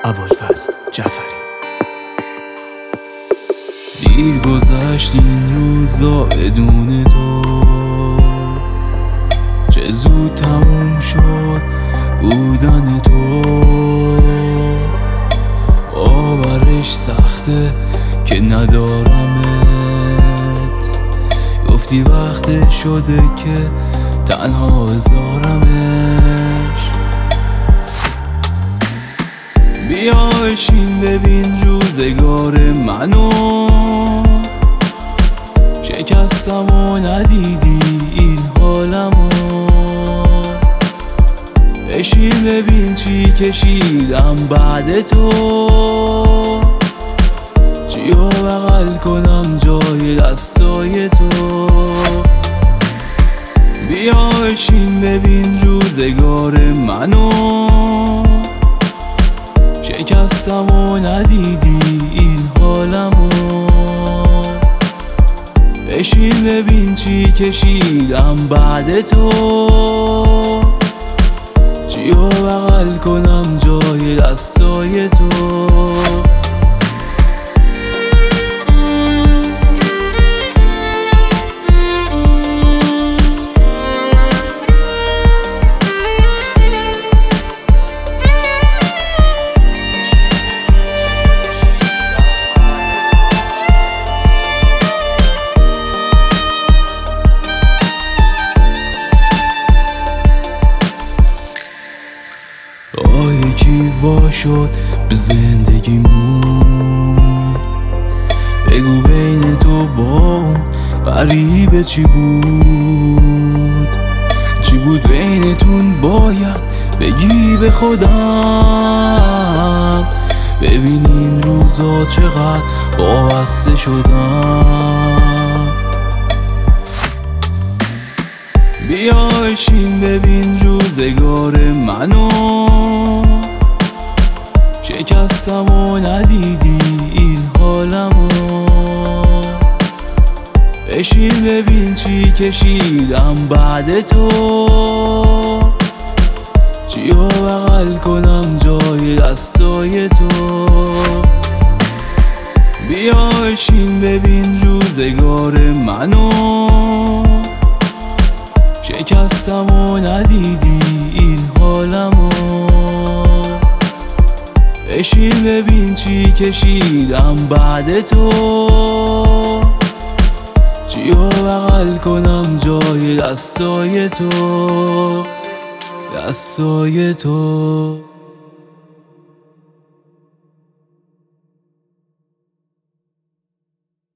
ابوالفضل جعفری. دیر گذشت این روزا بدون تو، چه زود تموم شد بودن تو. باورش سخته که ندارمت، گفتی وقت شده که تنها بذارمش. بیا بشین ببین روزگار منو، شکستم و ندیدی این حالمو. بشین ببین چی کشیدم بعد تو، چیو بغل کنم جای دستای تو. بیا بشین ببین روزگار منو، شکستم و ندیدی این حالمو. بشین ببین چی کشیدم بعد تو، چیو بغل کنم جای دستای تو. یکی وا شد به زندگیمون، بگو بین تو با اون غریبه چی بود؟ چی بود بینتون باید بگی به خودم. ببین این روزا چقدر وابسته شدم. بیا بشین ببین روزگار منو، شکستم و ندیدی این حالمو. بشین ببین چی کشیدم بعد تو، چیو بغل کنم جای دستای تو. بیا بشین ببین روزگار منو، شکستم و ندیدی این حالمو. بشین ببین چی کشیدم بعد تو، چیو بغل کنم جای دستای تو.